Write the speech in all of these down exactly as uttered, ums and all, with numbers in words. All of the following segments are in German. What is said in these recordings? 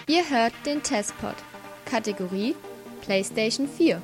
Ihr hört den Testpod. Kategorie PlayStation vier.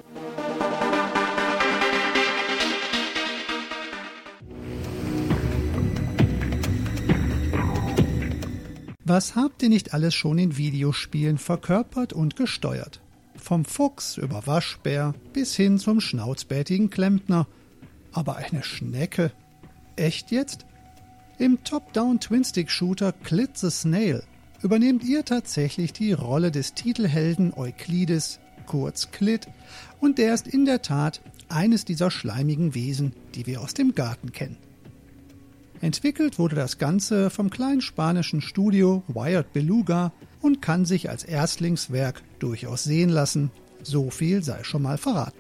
Was habt ihr nicht alles schon in Videospielen verkörpert und gesteuert? Vom Fuchs über Waschbär bis hin zum schnauzbärtigen Klempner. Aber eine Schnecke? Echt jetzt? Im Top-Down-Twin-Stick-Shooter Clit the Snail übernehmt ihr tatsächlich die Rolle des Titelhelden Euklides, kurz Clit, und der ist in der Tat eines dieser schleimigen Wesen, die wir aus dem Garten kennen. Entwickelt wurde das Ganze vom kleinen spanischen Studio Wired Beluga und kann sich als Erstlingswerk durchaus sehen lassen. So viel sei schon mal verraten.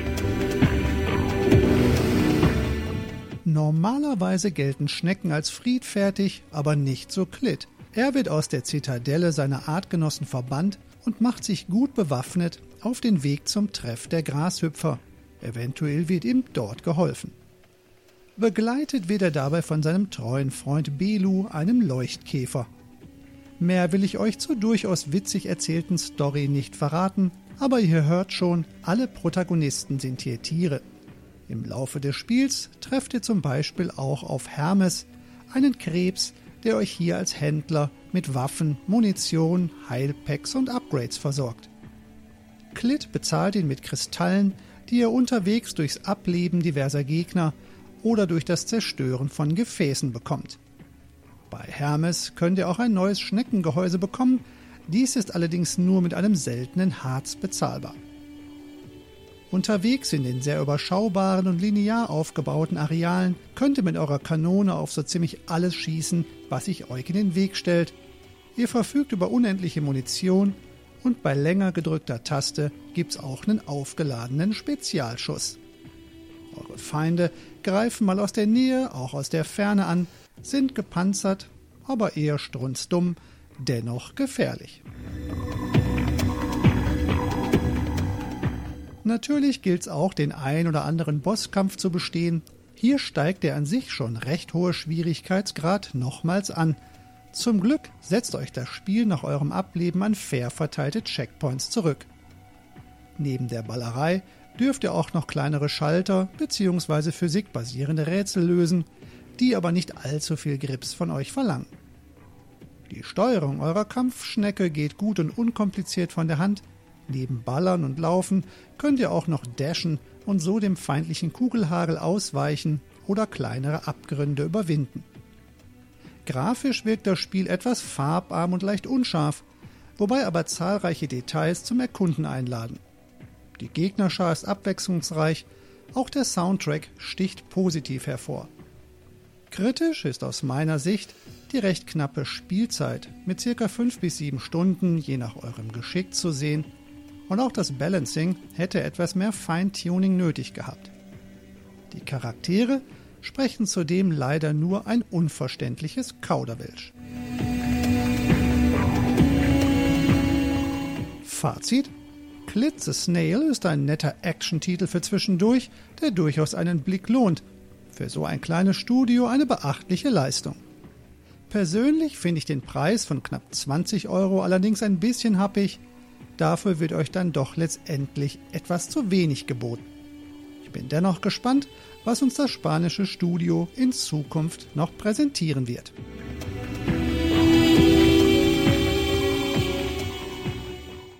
Normalerweise gelten Schnecken als friedfertig, aber nicht so Clit. Er wird aus der Zitadelle seiner Artgenossen verbannt und macht sich gut bewaffnet auf den Weg zum Treff der Grashüpfer. Eventuell wird ihm dort geholfen. Begleitet wird er dabei von seinem treuen Freund Belu, einem Leuchtkäfer. Mehr will ich euch zur durchaus witzig erzählten Story nicht verraten, aber ihr hört schon, alle Protagonisten sind hier Tiere. Im Laufe des Spiels trefft ihr zum Beispiel auch auf Hermes, einen Krebs, der euch hier als Händler mit Waffen, Munition, Heilpacks und Upgrades versorgt. Clit bezahlt ihn mit Kristallen, die ihr unterwegs durchs Ableben diverser Gegner oder durch das Zerstören von Gefäßen bekommt. Bei Hermes könnt ihr auch ein neues Schneckengehäuse bekommen, dies ist allerdings nur mit einem seltenen Harz bezahlbar. Unterwegs in den sehr überschaubaren und linear aufgebauten Arealen könnt ihr mit eurer Kanone auf so ziemlich alles schießen, was sich euch in den Weg stellt. Ihr verfügt über unendliche Munition und bei länger gedrückter Taste gibt's auch einen aufgeladenen Spezialschuss. Eure Feinde greifen mal aus der Nähe, auch aus der Ferne an, sind gepanzert, aber eher strunzdumm, dennoch gefährlich. Natürlich gilt es auch, den ein oder anderen Bosskampf zu bestehen. Hier steigt der an sich schon recht hohe Schwierigkeitsgrad nochmals an. Zum Glück setzt euch das Spiel nach eurem Ableben an fair verteilte Checkpoints zurück. Neben der Ballerei dürft ihr auch noch kleinere Schalter bzw. physikbasierende Rätsel lösen, die aber nicht allzu viel Grips von euch verlangen. Die Steuerung eurer Kampfschnecke geht gut und unkompliziert von der Hand. Neben Ballern und Laufen könnt ihr auch noch dashen und so dem feindlichen Kugelhagel ausweichen oder kleinere Abgründe überwinden. Grafisch wirkt das Spiel etwas farbarm und leicht unscharf, wobei aber zahlreiche Details zum Erkunden einladen. Die Gegnerschar ist abwechslungsreich, auch der Soundtrack sticht positiv hervor. Kritisch ist aus meiner Sicht die recht knappe Spielzeit mit ca. fünf bis sieben Stunden je nach eurem Geschick zu sehen und auch das Balancing hätte etwas mehr Feintuning nötig gehabt. Die Charaktere sprechen zudem leider nur ein unverständliches Kauderwelsch. Fazit: Clit the Snail ist ein netter Action-Titel für zwischendurch, der durchaus einen Blick lohnt. Für so ein kleines Studio eine beachtliche Leistung. Persönlich finde ich den Preis von knapp zwanzig Euro allerdings ein bisschen happig. Dafür wird euch dann doch letztendlich etwas zu wenig geboten. Ich bin dennoch gespannt, was uns das spanische Studio in Zukunft noch präsentieren wird.